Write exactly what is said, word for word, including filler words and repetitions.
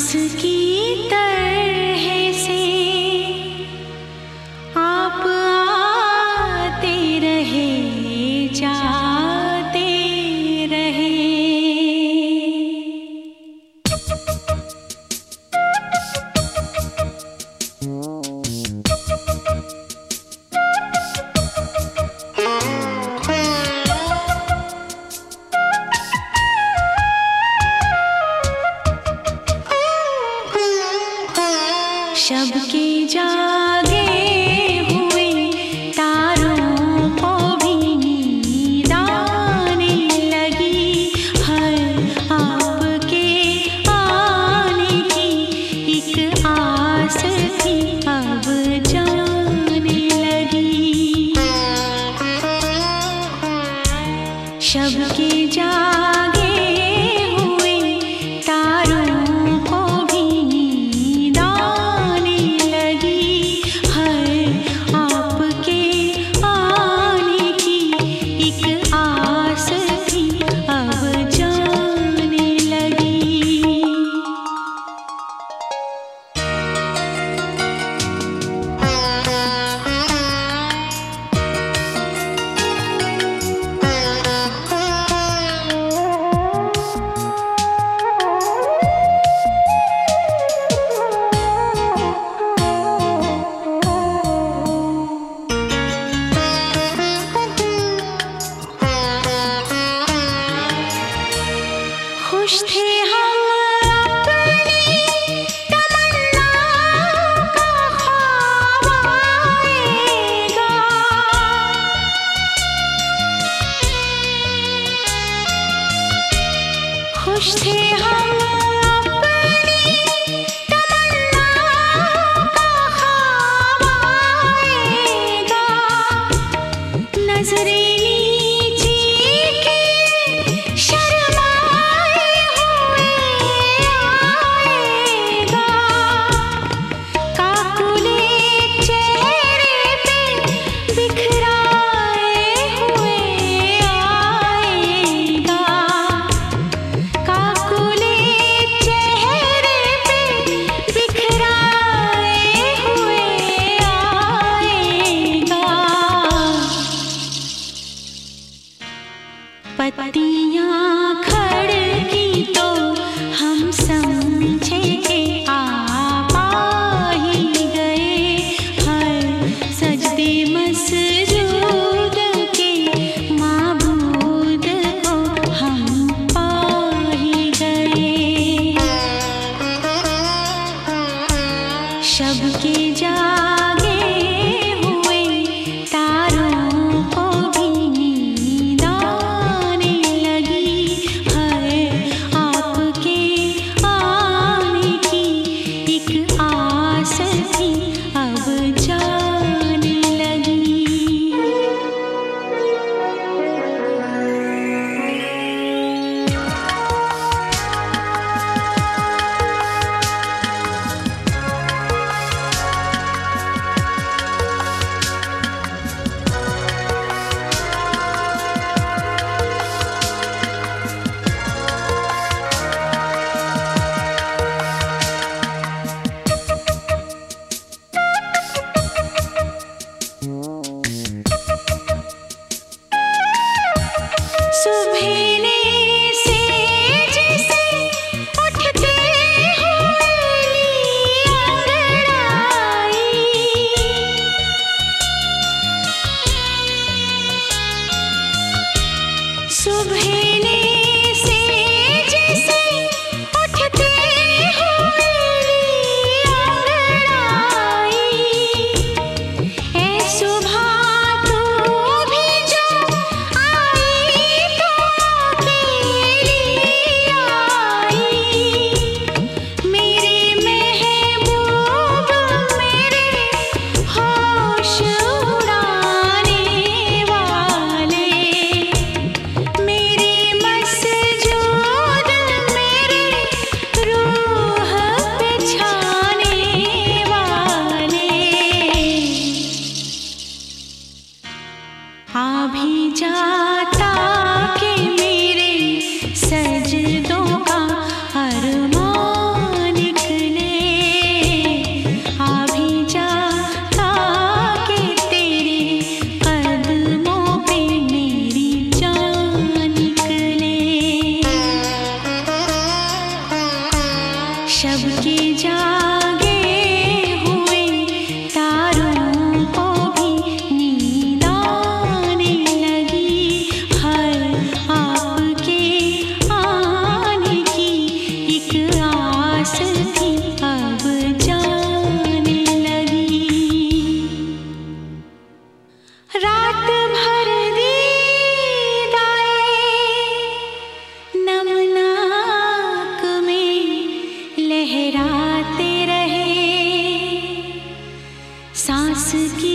की तरह से आप आते रहे जाते रहे। शब के जागे हुए तारों को भी नींद आने लगी, हर आपके आने की एक आस भी अब जाने लगी। शब के जागे खुश थे हम अपनी तमन्ना का ख्वाब आएगा। खुश थे हम अपनी तमन्ना का ख्वाब आएगा। नजरे पत्तियाँ खड़की तो हम समझे के आप आ ही गए, हर सजदे मसजूद के माबूद को हम पा ही गए। शब के जागे हुए तारों को भी नींद आने लगी, हर आपके आने की एक आस भी अब जाने लगी। सजदों का अरमान के